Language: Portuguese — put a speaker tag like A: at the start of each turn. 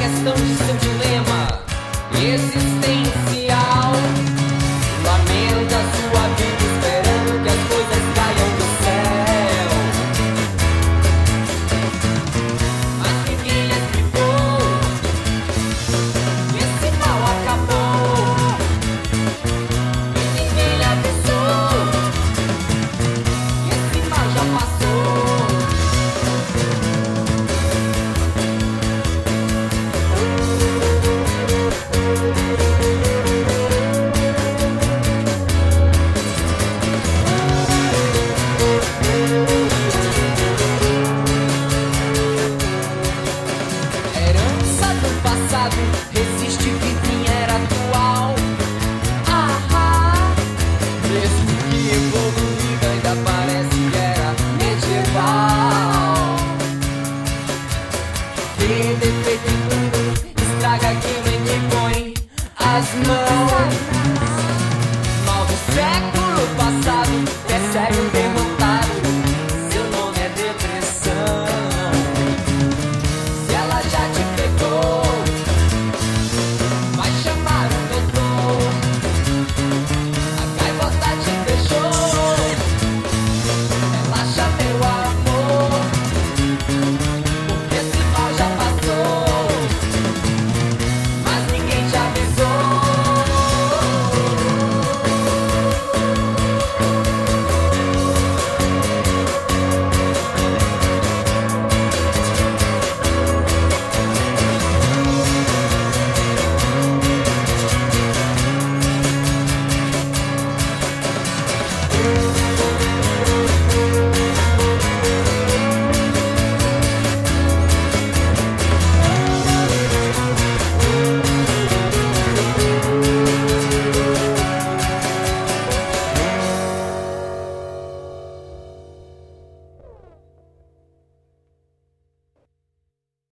A: questão de seu dilema existencial. Lamenta sua vida esperando que as coisas caiam do céu. Mas ninguém lhe explicou que esse mal acabou. E ninguém lhe avisou que esse mal já passou. Herança do passado resiste vizinha era atual. Mesmo que evoluída ainda parece que era medieval. Tem defeito em tudo, estraga aquilo em que põe as mãos. Mal do século passado, persegue o tempo.